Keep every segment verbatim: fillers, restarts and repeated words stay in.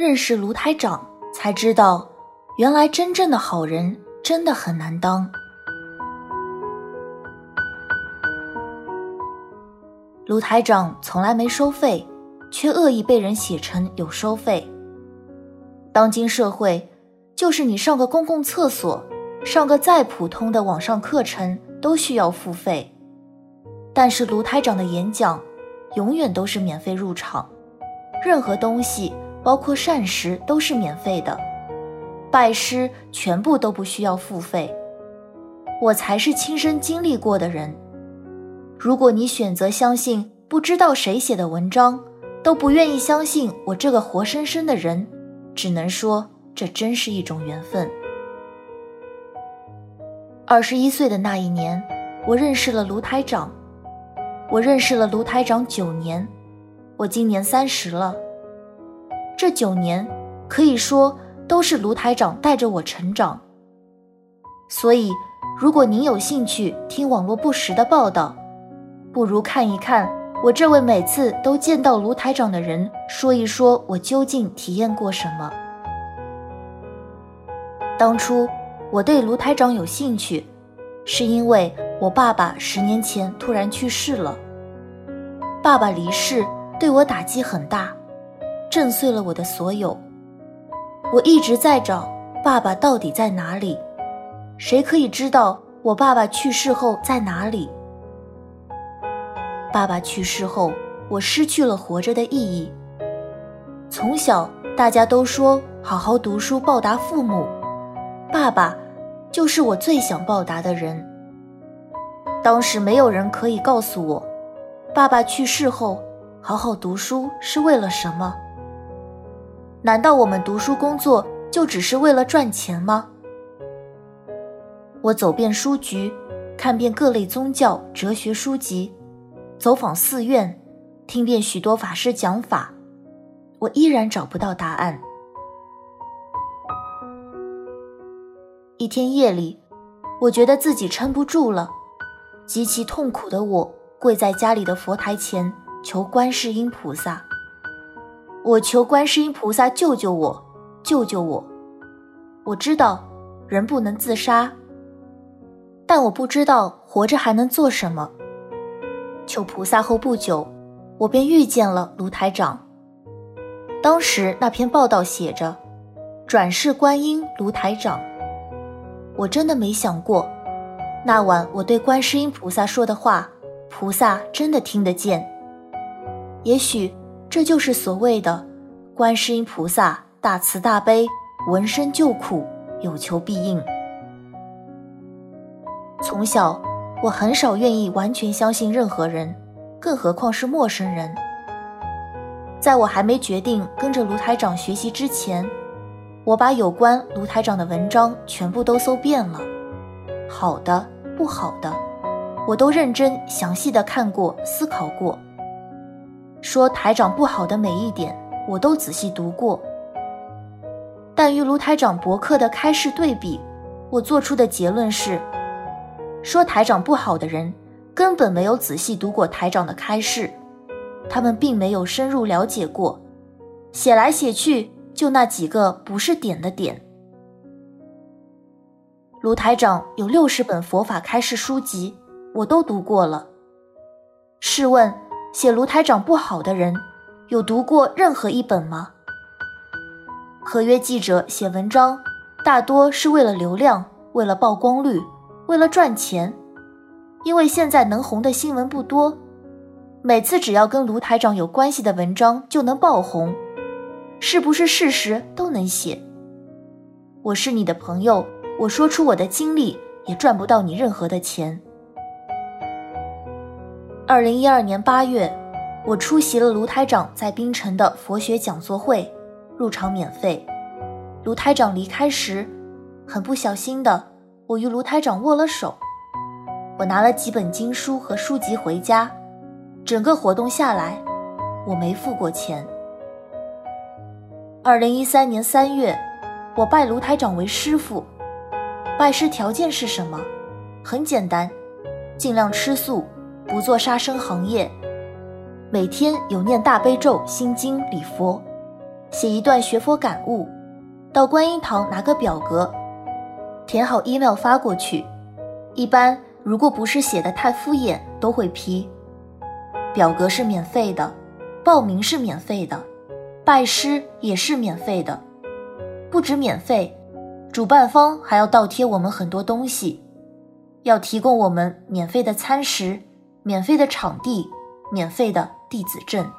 认识卢台长，才知道原来真正的好人真的很难当。卢台长从来没收费，却恶意被人写成有收费。当今社会，就是你上个公共厕所，上个再普通的网上课程都需要付费，但是卢台长的演讲永远都是免费入场，任何东西包括膳食都是免费的，拜师全部都不需要付费。我才是亲身经历过的人。如果你选择相信不知道谁写的文章，都不愿意相信我这个活生生的人，只能说这真是一种缘分。二十一岁的那一年，我认识了卢台长。我认识了卢台长九年，我今年三十了。这九年可以说都是卢台长带着我成长。所以如果您有兴趣听网络不实的报道，不如看一看我这位每次都见到卢台长的人，说一说我究竟体验过什么。当初我对卢台长有兴趣，是因为我爸爸十年前突然去世了。爸爸离世对我打击很大，震碎了我的所有。我一直在找爸爸到底在哪里，谁可以知道我爸爸去世后在哪里？爸爸去世后，我失去了活着的意义。从小大家都说好好读书报答父母，爸爸就是我最想报答的人。当时没有人可以告诉我，爸爸去世后好好读书是为了什么？难道我们读书工作就只是为了赚钱吗？我走遍书局，看遍各类宗教哲学书籍，走访寺院，听遍许多法师讲法，我依然找不到答案。一天夜里，我觉得自己撑不住了，极其痛苦的我跪在家里的佛台前，求观世音菩萨。我求观世音菩萨救救我，救救我。我知道人不能自杀，但我不知道活着还能做什么。求菩萨后不久，我便遇见了卢台长。当时那篇报道写着转世观音卢台长。我真的没想过，那晚我对观世音菩萨说的话，菩萨真的听得见。也许这就是所谓的观世音菩萨大慈大悲，闻声救苦，有求必应。从小我很少愿意完全相信任何人，更何况是陌生人。在我还没决定跟着卢台长学习之前，我把有关卢台长的文章全部都搜遍了，好的不好的我都认真详细的看过思考过，说台长不好的每一点我都仔细读过。但与卢台长博客的开示对比，我做出的结论是，说台长不好的人根本没有仔细读过台长的开示，他们并没有深入了解过，写来写去就那几个不是点的点。卢台长有六十本佛法开示书籍，我都读过了。试问写卢台长不好的人有读过任何一本吗？合约记者写文章大多是为了流量，为了曝光率，为了赚钱。因为现在能红的新闻不多，每次只要跟卢台长有关系的文章就能爆红，是不是事实都能写。我是你的朋友，我说出我的经历也赚不到你任何的钱。二零一二年八月，我出席了卢台长在槟城的佛学讲座会，入场免费。卢台长离开时，很不小心的，我与卢台长握了手。我拿了几本经书和书籍回家，整个活动下来，我没付过钱。二零一三年三月，我拜卢台长为师父。拜师条件是什么？很简单，尽量吃素，不做杀生行业，每天有念大悲咒、心经、礼佛， 写一段学佛感悟，到观音堂拿个表格，填好 email 发过去。一般如果不是写得太敷衍，都会批。表格是免费的，报名是免费的，拜师也是免费的。不止免费，主办方还要倒贴我们很多东西，要提供我们免费的餐食、免费的场地、免费的弟子证。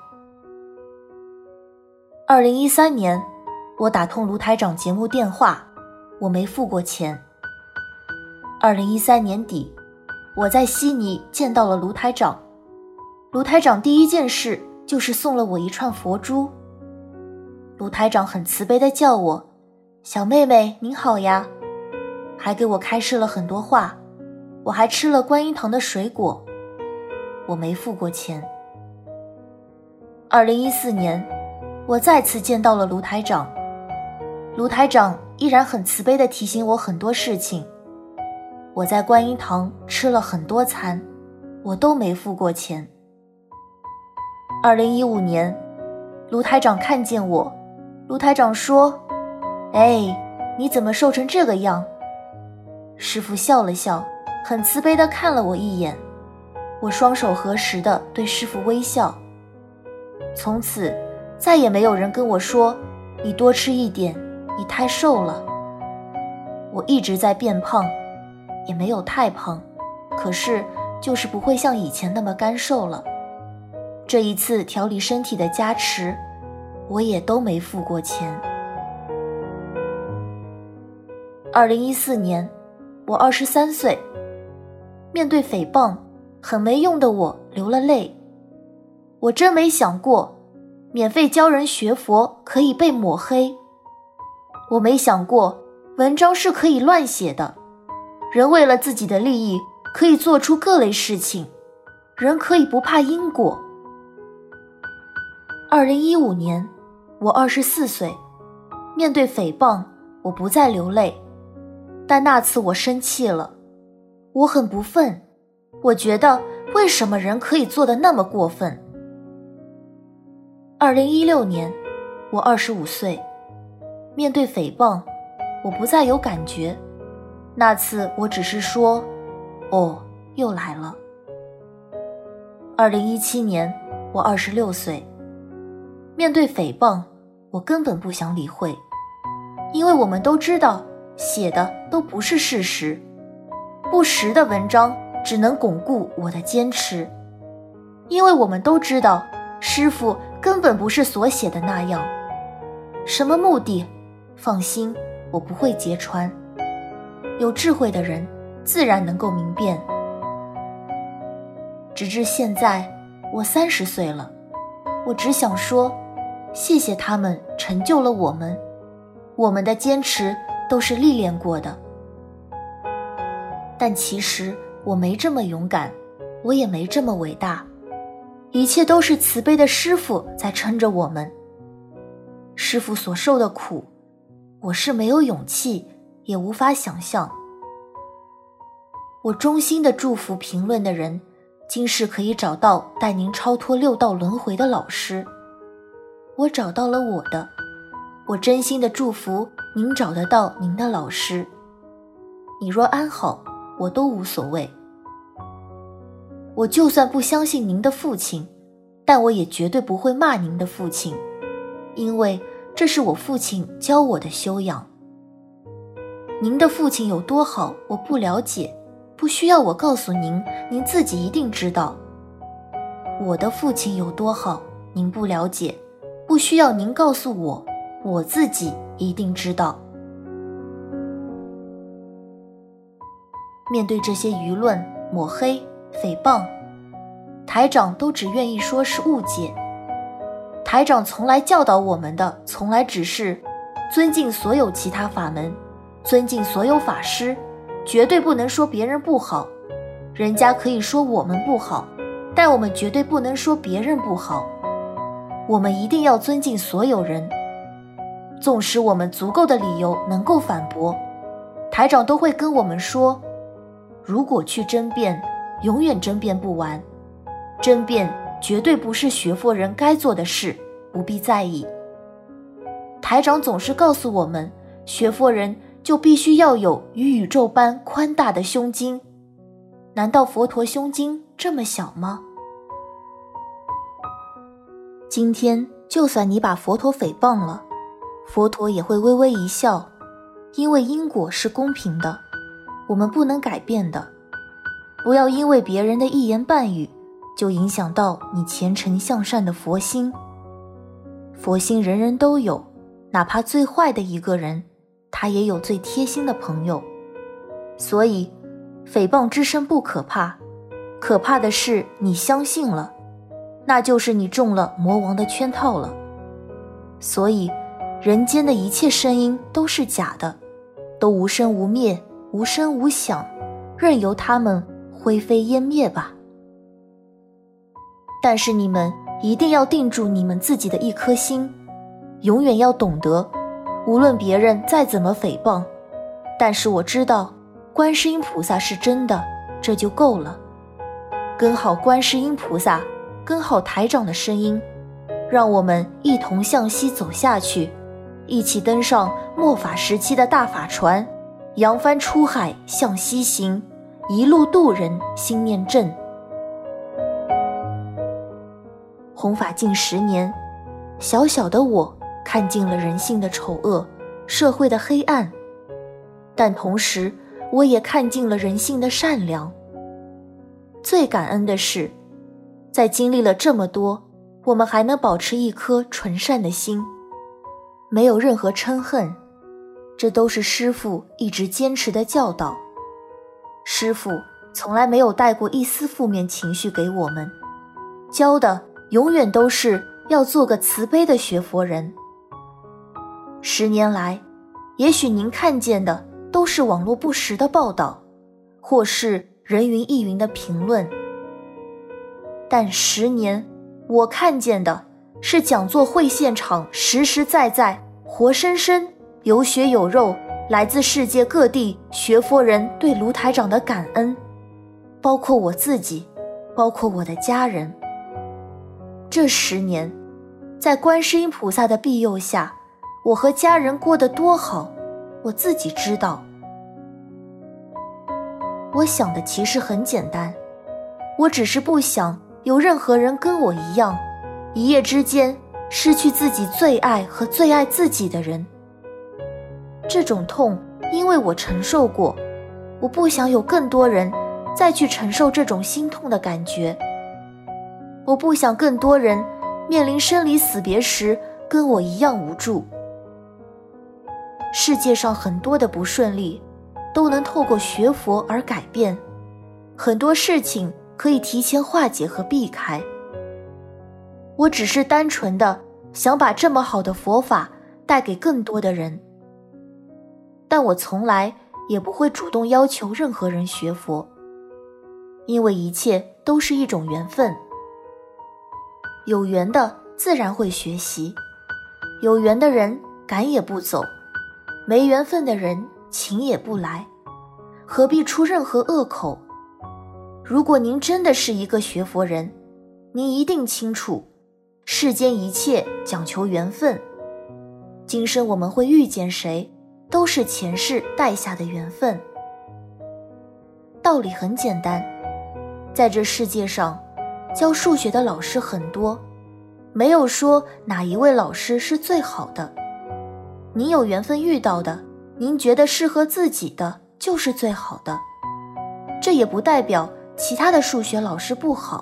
二零一三年，我打通卢台长节目电话，我没付过钱。二零一三年底，我在悉尼见到了卢台长。卢台长第一件事就是送了我一串佛珠。卢台长很慈悲地叫我，小妹妹您好呀，还给我开示了很多话，我还吃了观音堂的水果。我没付过钱。二零一四年，我再次见到了卢台长。卢台长依然很慈悲地提醒我很多事情。我在观音堂吃了很多餐，我都没付过钱。二零一五年，卢台长看见我，卢台长说，哎，你怎么瘦成这个样？师父笑了笑，很慈悲地看了我一眼，我双手合十地对师父微笑。从此再也没有人跟我说，你多吃一点，你太瘦了。我一直在变胖，也没有太胖，可是就是不会像以前那么干瘦了。这一次调理身体的加持，我也都没付过钱。二零一四年，我二十三岁，面对诽谤，很没用的我流了泪。我真没想过，免费教人学佛可以被抹黑。我没想过，文章是可以乱写的。人为了自己的利益，可以做出各类事情。人可以不怕因果。二零一五年，我二十四岁，面对诽谤，我不再流泪。但那次我生气了，我很不忿，我觉得为什么人可以做得那么过分。二零一六年，我二十五岁，面对诽谤，我不再有感觉。那次我只是说，哦，又来了。二零一七年，我二十六岁，面对诽谤，我根本不想理会，因为我们都知道，写的都不是事实，不实的文章只能巩固我的坚持，因为我们都知道，师父根本不是所写的那样。什么目的？放心，我不会揭穿。有智慧的人自然能够明辨。直至现在，我三十岁了，我只想说，谢谢他们成就了我们，我们的坚持都是历练过的。但其实我没这么勇敢，我也没这么伟大，一切都是慈悲的师父在撑着我们。师父所受的苦，我是没有勇气，也无法想象。我衷心的祝福评论的人，今世可以找到带您超脱六道轮回的老师。我找到了我的，我真心的祝福您找得到您的老师。你若安好，我都无所谓。我就算不相信您的父亲，但我也绝对不会骂您的父亲，因为这是我父亲教我的修养。您的父亲有多好，我不了解，不需要我告诉您，您自己一定知道。我的父亲有多好，您不了解，不需要您告诉我，我自己一定知道。面对这些舆论、抹黑、诽谤，台长都只愿意说是误解。台长从来教导我们的，从来只是尊敬所有其他法门，尊敬所有法师，绝对不能说别人不好。人家可以说我们不好，但我们绝对不能说别人不好。我们一定要尊敬所有人，纵使我们足够的理由能够反驳，台长都会跟我们说，如果去争辩，永远争辩不完。争辩绝对不是学佛人该做的事，不必在意。 台长总是告诉我们，学佛人就必须要有与宇宙般宽大的胸襟。难道佛陀胸襟这么小吗？今天就算你把佛陀诽谤了，佛陀也会微微一笑，因为因果是公平的，我们不能改变的。不要因为别人的一言半语，就影响到你虔诚向善的佛心。佛心人人都有，哪怕最坏的一个人，他也有最贴心的朋友。所以诽谤之声不可怕，可怕的是你相信了，那就是你中了魔王的圈套了。所以人间的一切声音都是假的，都无生无灭，无声无响，任由它们灰飞烟灭吧。但是你们一定要定住你们自己的一颗心，永远要懂得，无论别人再怎么诽谤，但是我知道观世音菩萨是真的，这就够了。跟好观世音菩萨，跟好台长的声音，让我们一同向西走下去，一起登上末法时期的大法船，扬帆出海向西行，一路渡人心念正。弘法近十年，小小的我看尽了人性的丑恶，社会的黑暗，但同时我也看尽了人性的善良。最感恩的是，在经历了这么多，我们还能保持一颗纯善的心，没有任何嗔恨，这都是师父一直坚持的教导。师父从来没有带过一丝负面情绪给我们，教的永远都是要做个慈悲的学佛人。十年来，也许您看见的都是网络不实的报道，或是人云亦云的评论，但十年我看见的是讲座会现场实实在在活生生有血有肉来自世界各地学佛人对卢台长的感恩，包括我自己，包括我的家人。这十年，在观世音菩萨的庇佑下，我和家人过得多好，我自己知道。我想的其实很简单，我只是不想有任何人跟我一样，一夜之间失去自己最爱和最爱自己的人。这种痛，因为我承受过，我不想有更多人再去承受这种心痛的感觉。我不想更多人面临生离死别时跟我一样无助。世界上很多的不顺利都能透过学佛而改变，很多事情可以提前化解和避开。我只是单纯的想把这么好的佛法带给更多的人，但我从来也不会主动要求任何人学佛，因为一切都是一种缘分。有缘的自然会学习，有缘的人赶也不走，没缘分的人请也不来，何必出任何恶口？如果您真的是一个学佛人，您一定清楚，世间一切讲求缘分。今生我们会遇见谁，都是前世带下的缘分。道理很简单，在这世界上，教数学的老师很多，没有说哪一位老师是最好的。您有缘分遇到的，您觉得适合自己的就是最好的，这也不代表其他的数学老师不好。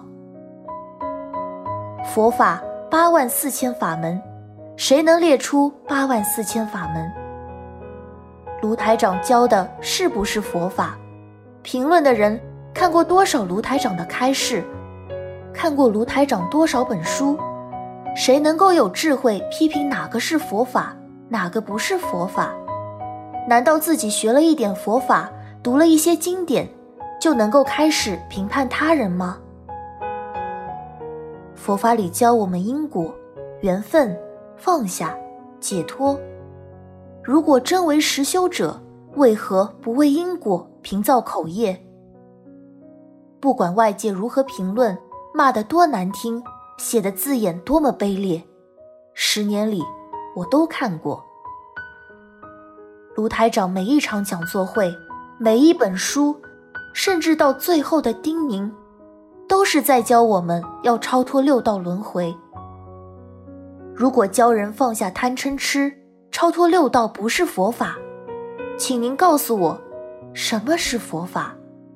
佛法八万四千法门，谁能列出八万四千法门？卢台长教的是不是佛法？评论的人看过多少卢台长的开示？看过卢台长多少本书？谁能够有智慧批评哪个是佛法，哪个不是佛法？难道自己学了一点佛法，读了一些经典，就能够开始评判他人吗？佛法里教我们因果、缘分、放下、解脱。如果真为实修者，为何不为因果平造口业？不管外界如何评论，骂得多难听，写的字眼多么卑劣，十年里我都看过。卢台长每一场讲座会，每一本书，甚至到最后的叮咛，都是在教我们要超脱六道轮回。如果教人放下贪嗔痴，超脱六道不是佛法，请您告诉我，什么是佛法？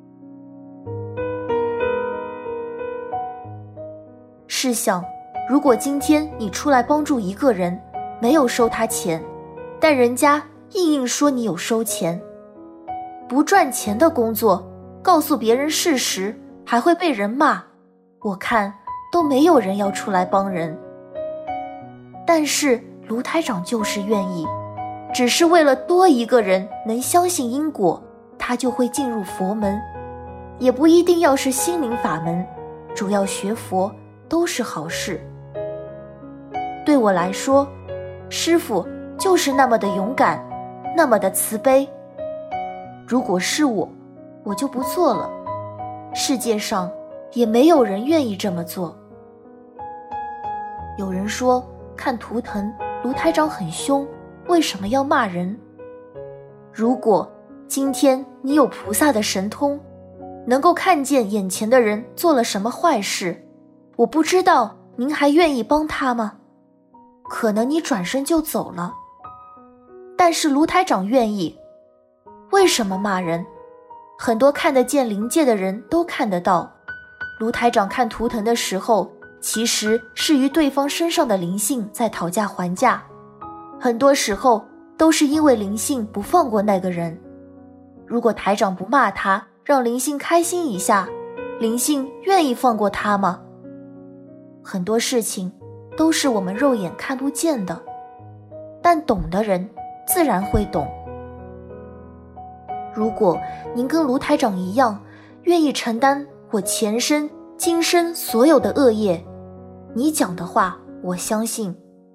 试想，如果今天你出来帮助一个人，没有收他钱，但人家硬硬说你有收钱，不赚钱的工作，告诉别人事实，还会被人骂，我看都没有人要出来帮人。但是卢台长就是愿意，只是为了多一个人能相信因果，他就会进入佛门，也不一定要是心灵法门，主要学佛都是好事。对我来说，师父就是那么的勇敢，那么的慈悲。如果是我，我就不做了，世界上也没有人愿意这么做。有人说看图腾卢台长很凶，为什么要骂人？如果今天你有菩萨的神通，能够看见眼前的人做了什么坏事，我不知道您还愿意帮他吗？可能你转身就走了。但是卢台长愿意。为什么骂人？很多看得见灵界的人都看得到，卢台长看图腾的时候，其实是与对方身上的灵性在讨价还价，很多时候都是因为灵性不放过那个人。如果台长不骂他，让灵性开心一下，灵性愿意放过他吗？很多事情都是我们肉眼看不见的，但懂的人自然会懂。如果您跟卢台长一样，愿意承担我前生今生所有的恶业，你讲的话我相信。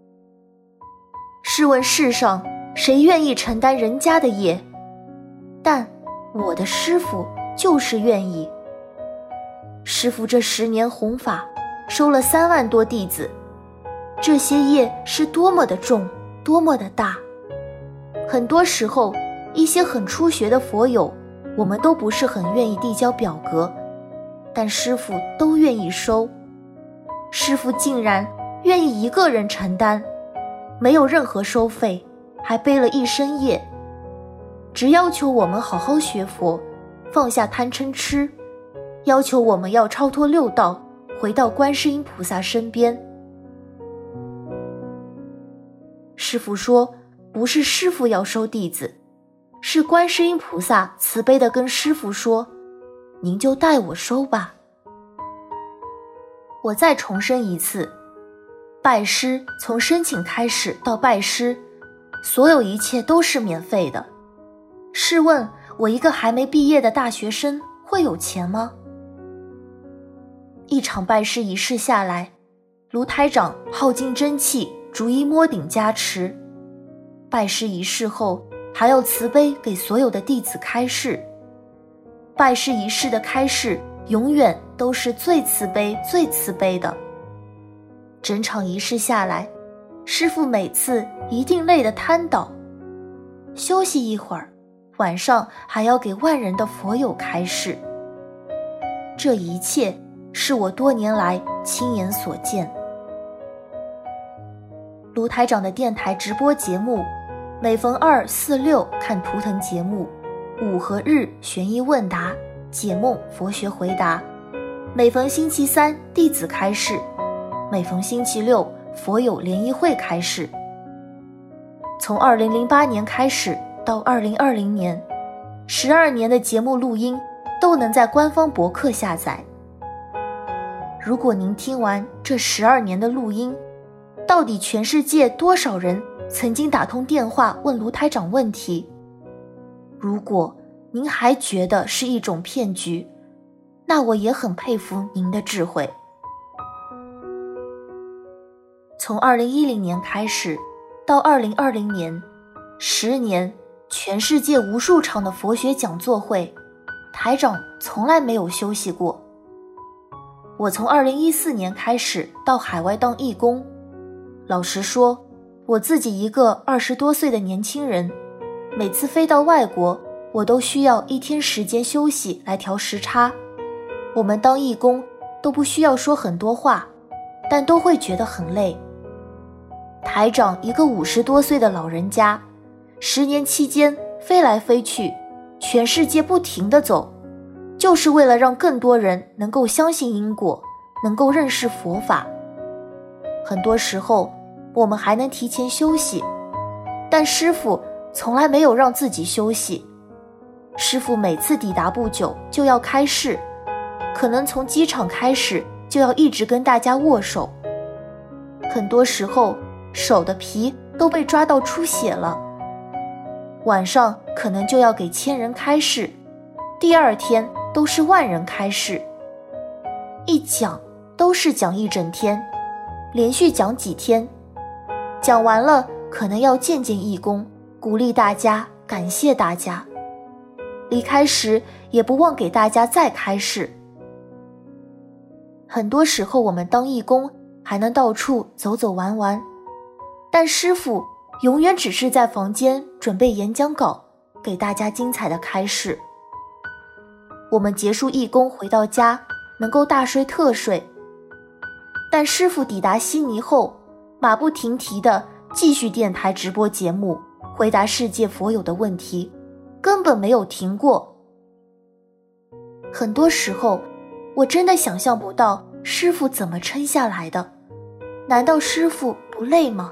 试问世上谁愿意承担人家的业？但我的师父就是愿意。师父这十年弘法，收了三万多弟子，这些业是多么的重，多么的大。很多时候一些很初学的佛友，我们都不是很愿意递交表格，但师父都愿意收。师父竟然愿意一个人承担，没有任何收费，还背了一身业，只要求我们好好学佛，放下贪嗔痴，要求我们要超脱六道，回到观世音菩萨身边。师父说，不是师父要收弟子，是观世音菩萨慈悲地跟师父说，您就代我收吧。我再重申一次，拜师从申请开始到拜师，所有一切都是免费的。试问我一个还没毕业的大学生会有钱吗？一场拜师仪式下来，卢台长耗尽真气，逐一摸顶加持。拜师仪式后还要慈悲给所有的弟子开示。拜师仪式的开示永远都是最慈悲最慈悲的。整场仪式下来，师父每次一定累得瘫倒，休息一会儿，晚上还要给万人的佛友开示。这一切是我多年来亲眼所见。卢台长的电台直播节目，每逢二四六看图腾节目，五和日悬疑问答、解梦佛学回答，每逢星期三弟子开示，每逢星期六佛友联谊会开示。从二零零八年开始到二零二零年，十二年的节目录音都能在官方博客下载。如果您听完这十二年的录音，到底全世界多少人曾经打通电话问卢台长问题？如果您还觉得是一种骗局，那我也很佩服您的智慧。从二零一零年开始到二零二零年，十年，全世界无数场的佛学讲座会，台长从来没有休息过。我从二零一四年开始到海外当义工，老实说， 我自己一个二十多岁的年轻人，每次飞到外国，我都需要一天时间休息来调时差。我们当义工都不需要说很多话，但都会觉得很累。台长一个五十多岁的老人家，十年期间飞来飞去，全世界不停地走，就是为了让更多人能够相信因果，能够认识佛法。很多时候我们还能提前休息，但师父从来没有让自己休息。师父每次抵达不久就要开示，可能从机场开始就要一直跟大家握手，很多时候手的皮都被抓到出血了。晚上可能就要给千人开示，第二天都是万人开示，一讲都是讲一整天，连续讲几天，讲完了可能要见见义工，鼓励大家，感谢大家。离开时也不忘给大家再开示。很多时候我们当义工还能到处走走玩玩，但师父永远只是在房间准备演讲稿，给大家精彩的开示。我们结束义工回到家能够大睡特睡，但师父抵达悉尼后，马不停蹄地继续电台直播节目，回答世界佛友的问题，根本没有停过。很多时候我真的想象不到师父怎么撑下来的，难道师父不累吗？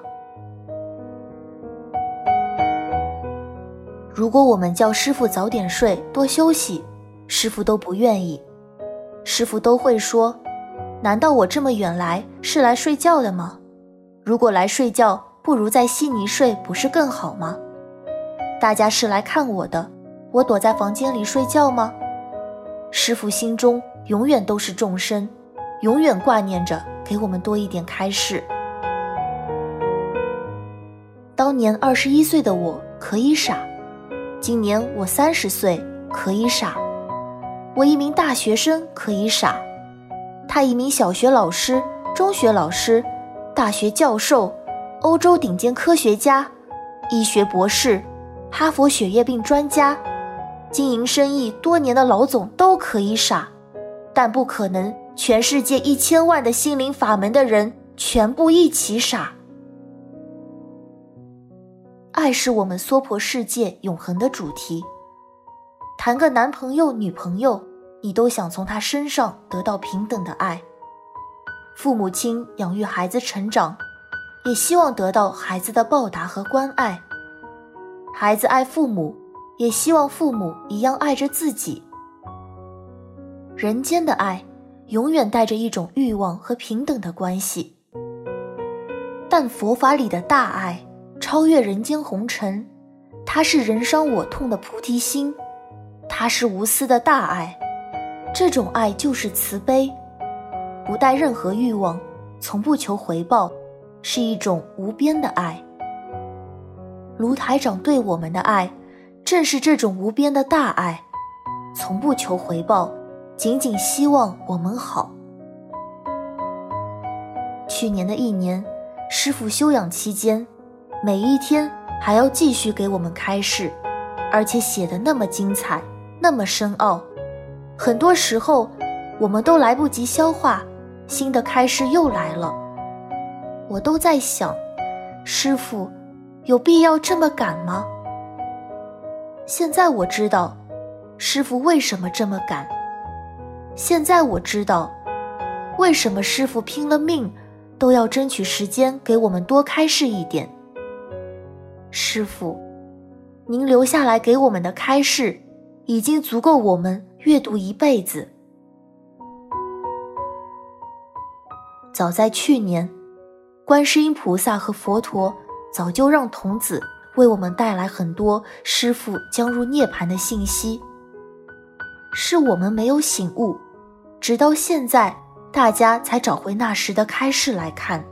如果我们叫师父早点睡，多休息，师父都不愿意。师父都会说，难道我这么远来是来睡觉的吗？如果来睡觉，不如在悉尼睡，不是更好吗？大家是来看我的，我躲在房间里睡觉吗？师父心中永远都是众生，永远挂念着给我们多一点开示。当年二十一岁的我可以傻，今年我三十岁可以傻。我一名大学生可以傻，他一名小学老师、中学老师、大学教授、欧洲顶尖科学家、医学博士、哈佛血液病专家、经营生意多年的老总都可以傻，但不可能全世界一千万的心灵法门的人全部一起傻。爱是我们娑婆世界永恒的主题，谈个男朋友女朋友，你都想从他身上得到平等的爱。父母亲养育孩子成长，也希望得到孩子的报答和关爱。孩子爱父母，也希望父母一样爱着自己。人间的爱永远带着一种欲望和平等的关系，但佛法里的大爱超越人间红尘，它是人伤我痛的菩提心，它是无私的大爱。这种爱就是慈悲，不带任何欲望，从不求回报，是一种无边的爱。卢台长对我们的爱正是这种无边的大爱，从不求回报，仅仅希望我们好。去年的一年，师父休养期间，每一天还要继续给我们开示，而且写得那么精彩，那么深奥，很多时候我们都来不及消化，新的开示又来了。我都在想，师父有必要这么赶吗？现在我知道师父为什么这么赶，现在我知道为什么师父拼了命都要争取时间给我们多开示一点。师父，您留下来给我们的开示已经足够我们阅读一辈子。早在去年，观世音菩萨和佛陀早就让童子为我们带来很多师父将入涅槃的信息，是我们没有醒悟，直到现在大家才找回那时的开示来看。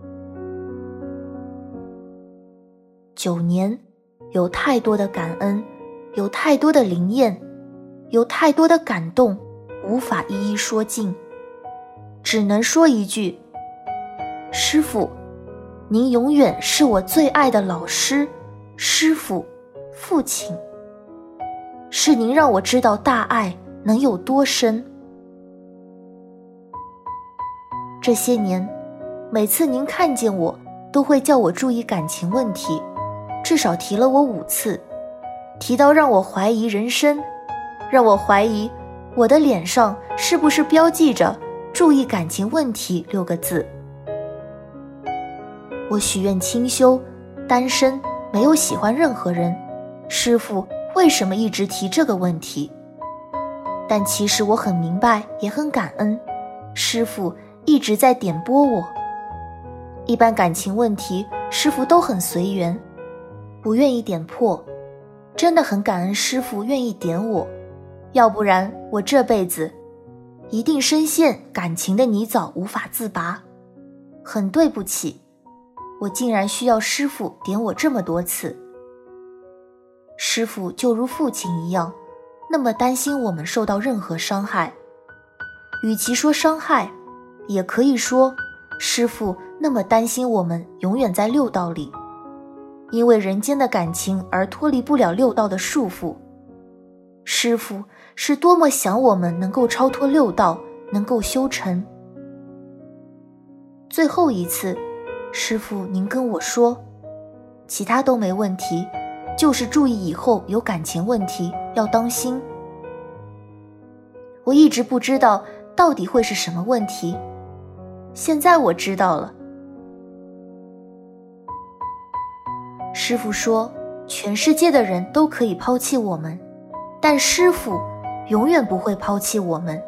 九年，有太多的感恩，有太多的灵验，有太多的感动，无法一一说尽，只能说一句：师父， 您永远是我最爱的老师、师父、父亲。是您让我知道大爱能有多深。这些年，每次您看见我，都会叫我注意感情问题，至少提了我五次，提到让我怀疑人生，让我怀疑我的脸上是不是标记着注意感情问题六个字。我许愿清修，单身，没有喜欢任何人，师父为什么一直提这个问题？但其实我很明白，也很感恩，师父一直在点拨我。一般感情问题，师父都很随缘，不愿意点破。真的很感恩师父愿意点我，要不然我这辈子一定深陷感情的泥沼无法自拔。很对不起，我竟然需要师父点我这么多次。师父就如父亲一样，那么担心我们受到任何伤害。与其说伤害，也可以说师父那么担心我们永远在六道里，因为人间的感情而脱离不了六道的束缚。师父是多么想我们能够超脱六道，能够修成。最后一次，师父您跟我说，其他都没问题，就是注意以后有感情问题要当心。我一直不知道到底会是什么问题，现在我知道了。师父说，全世界的人都可以抛弃我们，但师父永远不会抛弃我们。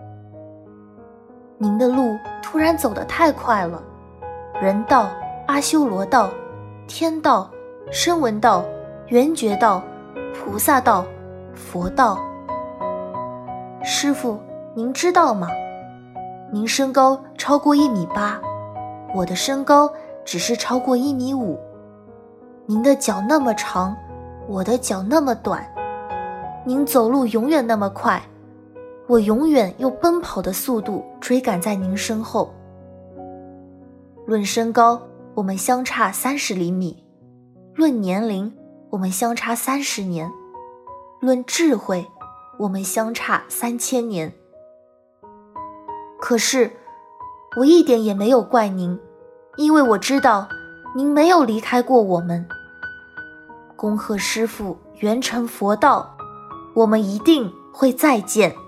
您的路突然走得太快了，人道、阿修罗道、天道、声闻道、缘觉道、菩萨道、佛道。师父，您知道吗？您身高超过一米八，我的身高只是超过一米五。您的脚那么长，我的脚那么短。您走路永远那么快，我永远用奔跑的速度追赶在您身后。论身高，我们相差三十厘米；论年龄，我们相差三十年；论智慧，我们相差三千年。可是，我一点也没有怪您，因为我知道您没有离开过我们。恭贺师父圆成佛道，我们一定会再见。